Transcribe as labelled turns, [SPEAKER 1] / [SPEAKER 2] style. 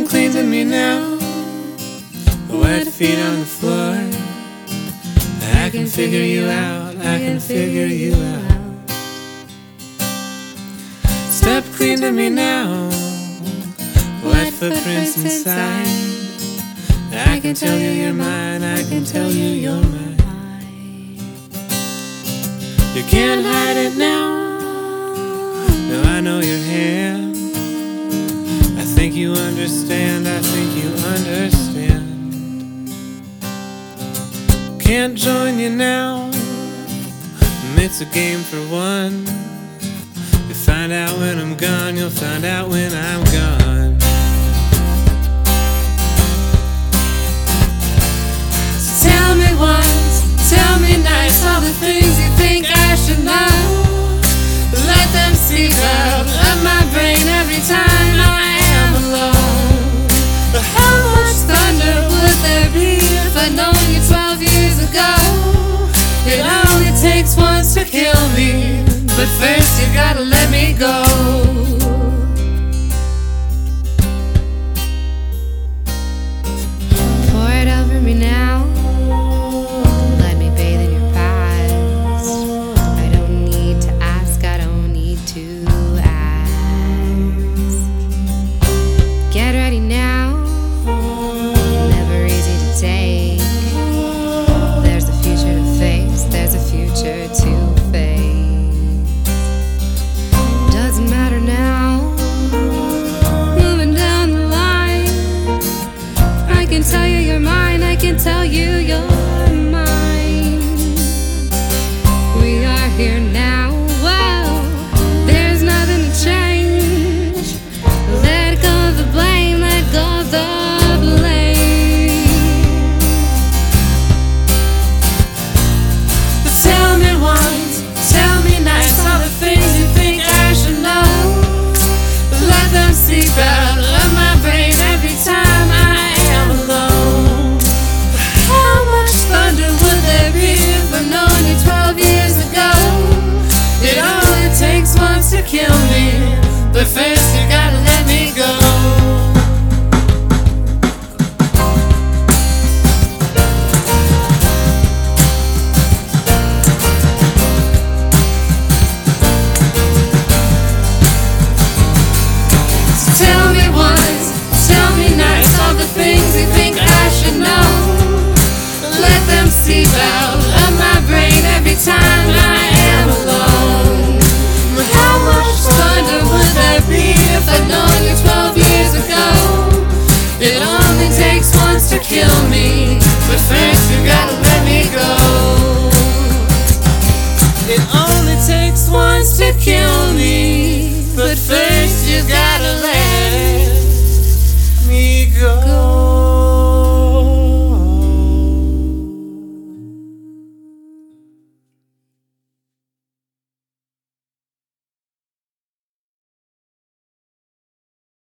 [SPEAKER 1] clean to me now. Wet feet on the floor. I can figure you out, I can figure you out. Step clean to me now. Wet footprints inside. I can tell you you're mine, I can tell you you're mine. You can't hide it now. No, I know your hand. I think you understand, I think you understand. Can't join you now. It's a game for one. You'll find out when I'm gone, you'll find out when I'm gone. So tell me once, tell me nice, all the things you think I should know. Let them seep out of my brain every time I am alone. But how much thunder would there be if I'd known you 12 years ago? It only takes once to kill me, but first you gotta let me go.
[SPEAKER 2] Pour it over me now. Let me bathe in your past. I don't need to ask, I don't need to ask. Get ready now. Never easy to take. There's a future to face, there's a future to face. Doesn't matter now. Moving down the line. I can tell you you're mine, I can tell you you're mine. We are here now, whoa. There's nothing to change. Let go of the blame, let go of the blame.
[SPEAKER 1] But tell me once, tell me nice, all the things you think I should know. Let them seep out of my brain every time I am alone. How much thunder would there be if I'd known you 12 years ago? It only takes once to kill me, but first you gotta let me go. Tell me once, tell me nice, all the things you think I should know. Let them seep out of my brain every time I am alone. How much thunder would there be if I'd known you 12 years ago? It only takes once to kill me, but first you gotta let me go. It only takes once to kill me, but first you gotta let